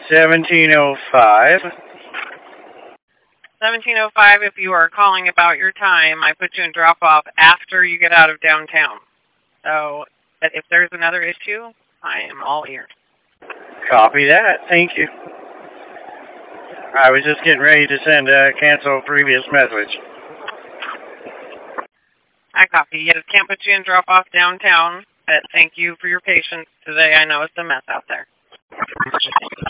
1705. 1705, if you are calling about your time, I put you in drop-off after you get out of downtown. So, but if there's another issue, I am all ears. Copy that. Thank you. I was just getting ready to send a cancel previous message. I copy. Yes, can't put you in drop-off downtown, but thank you for your patience today. I know it's a mess out there.